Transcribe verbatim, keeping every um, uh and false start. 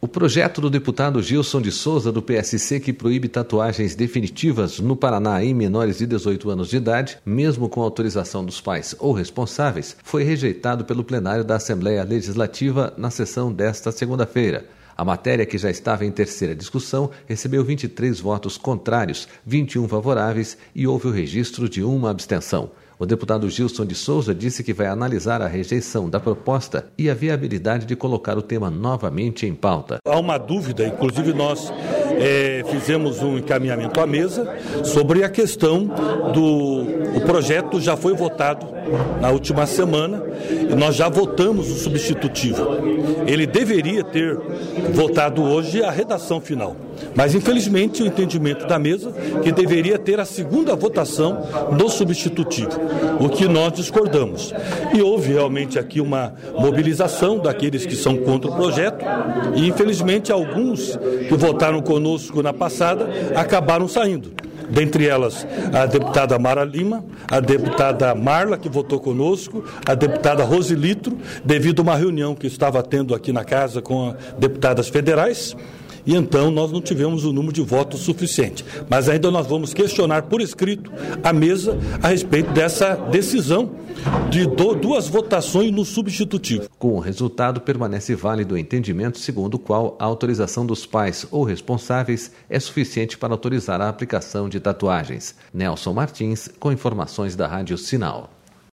O projeto do deputado Gilson de Souza, do P S C, que proíbe tatuagens definitivas no Paraná em menores de dezoito anos de idade, mesmo com autorização dos pais ou responsáveis, foi rejeitado pelo plenário da Assembleia Legislativa na sessão desta segunda-feira. A matéria, que já estava em terceira discussão, recebeu vinte e três votos contrários, vinte e um favoráveis e houve o registro de uma abstenção. O deputado Gilson de Souza disse que vai analisar a rejeição da proposta e a viabilidade de colocar o tema novamente em pauta. Há uma dúvida, inclusive nós é, fizemos um encaminhamento à mesa sobre a questão do... O projeto já foi votado na última semana e nós já votamos o substitutivo. Ele deveria ter votado hoje a redação final, mas infelizmente o entendimento da mesa que deveria ter a segunda votação no substitutivo, o que nós discordamos. E houve realmente aqui uma mobilização daqueles que são contra o projeto e infelizmente alguns que votaram conosco na passada acabaram saindo. Dentre elas, a deputada Mara Lima, a deputada Marla, que votou conosco, a deputada Rosilitro, devido a uma reunião que estava tendo aqui na casa com deputadas federais. E então nós não tivemos o número de votos suficiente. Mas ainda nós vamos questionar por escrito a mesa a respeito dessa decisão de duas votações no substitutivo. Com o resultado, permanece válido o entendimento segundo o qual a autorização dos pais ou responsáveis é suficiente para autorizar a aplicação de tatuagens. Nelson Martins, com informações da Rádio Sinal.